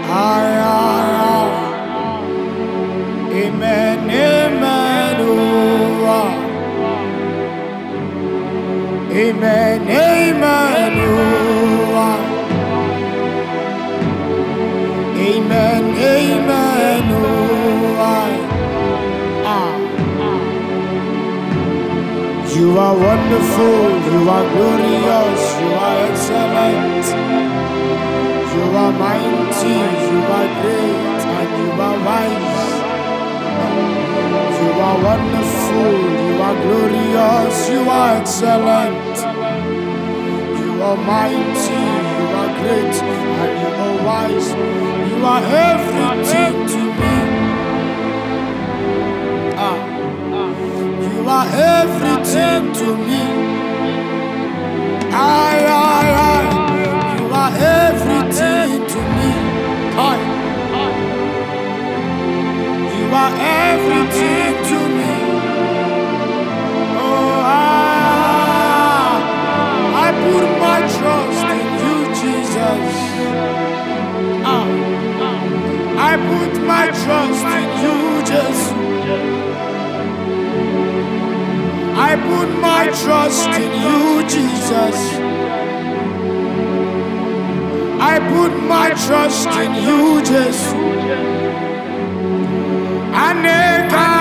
Aye, aye, amen, amen, oh, amen, amen, oh, amen, amen, oh, ah. You are wonderful, you are glorious, you are excellent, you are mighty, you are great, and you are wise. You are wonderful, you are glorious, you are excellent, you are mighty, you are great, and you are wise. You are everything to me. You are everything to me. You are everything to me. You are everything to me. Oh, I put my trust in you, Jesus. I put my trust in you, Jesus. I put my trust in you, Jesus. I put my trust in you, Jesus.